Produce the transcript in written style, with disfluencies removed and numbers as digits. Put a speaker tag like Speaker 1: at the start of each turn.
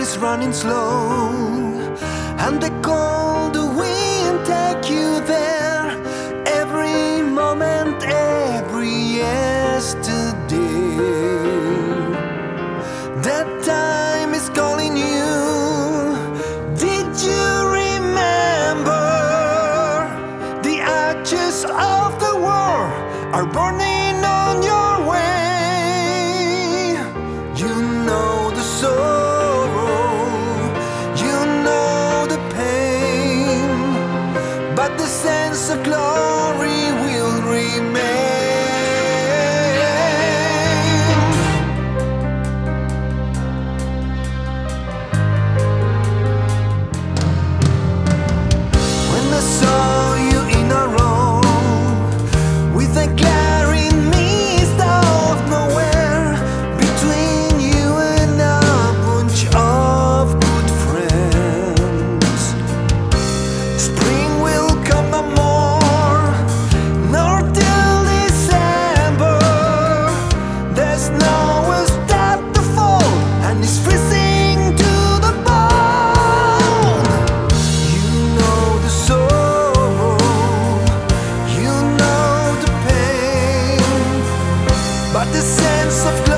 Speaker 1: is running slow, and the cold wind take you there. Every moment, every yesterday. That time is calling you. Did you remember? The ashes of the war are burning on your way. You know the sorrow, you know the pain, but the sense of glory will remain. When I saw you in a row with a glaring mist out of nowhere, between you and a bunch of good friends, spring will come no more, nor till December. The snow will start to fall, and it's freezing to the bone. You know the sorrow, you know the pain, but the sense of